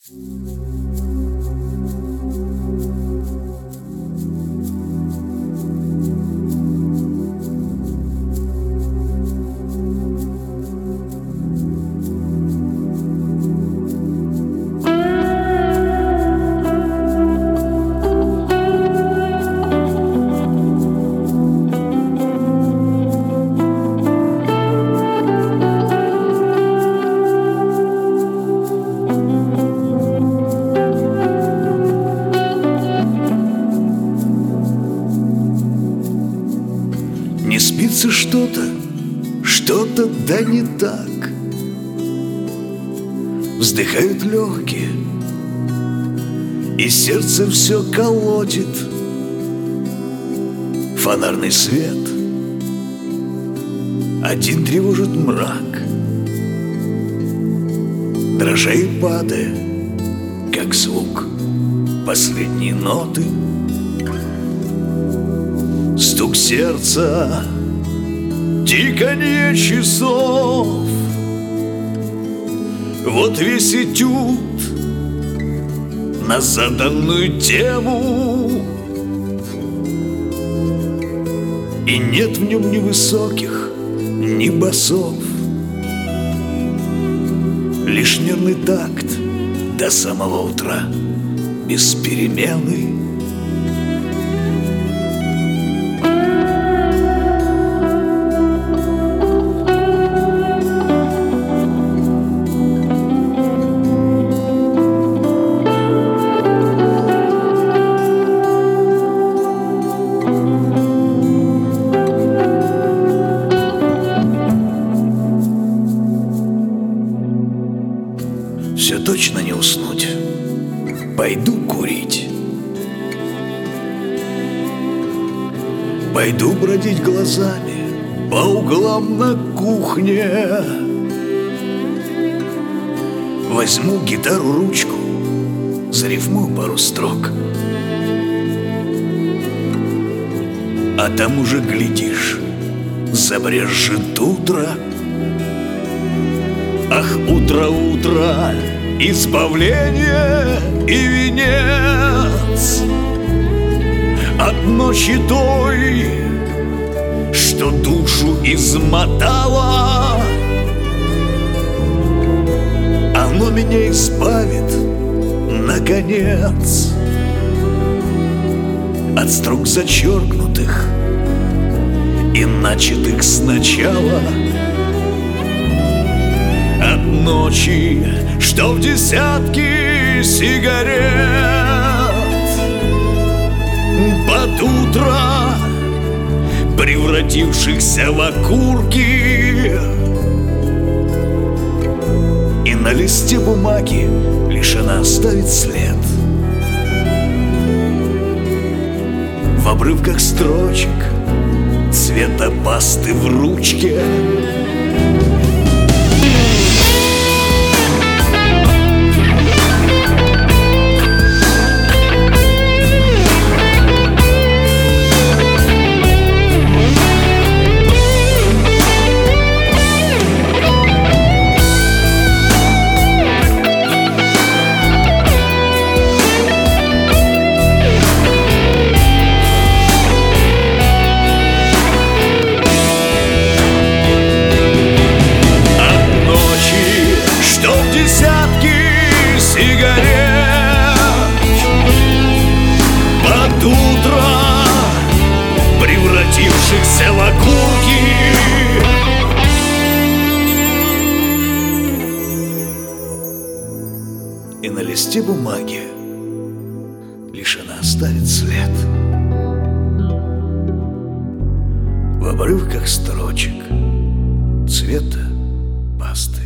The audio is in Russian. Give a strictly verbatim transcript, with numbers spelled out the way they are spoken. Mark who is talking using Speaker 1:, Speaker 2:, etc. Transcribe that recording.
Speaker 1: Не спится что-то, что-то да не так. Вздыхают легкие, и сердце все колотит. Фонарный свет один тревожит мрак, дрожа и падая, как звук последней ноты. Стук сердца, тиканье часов. Вот весь этюд на заданную тему, и нет в нем ни высоких, ни басов, лишь нервный такт до самого утра без перемены. Все точно не уснуть. Пойду курить. Пойду бродить глазами по углам на кухне. Возьму гитару, ручку, зарифмую пару строк. А там уже, глядишь, забрежет утро. Ах, утро, утро, избавление и венец от ночи той, что душу измотала. Оно меня избавит, наконец, от строк зачеркнутых и начатых сначала. От ночи, что в десятки сигарет, под утро, превратившихся в окурки. И на листе бумаги лишь она оставит след в обрывках строчек цвета пасты в ручке. Под утро, превратившихся в окурки. И на листе бумаги лишь она оставит след в обрывках строчек цвета пасты.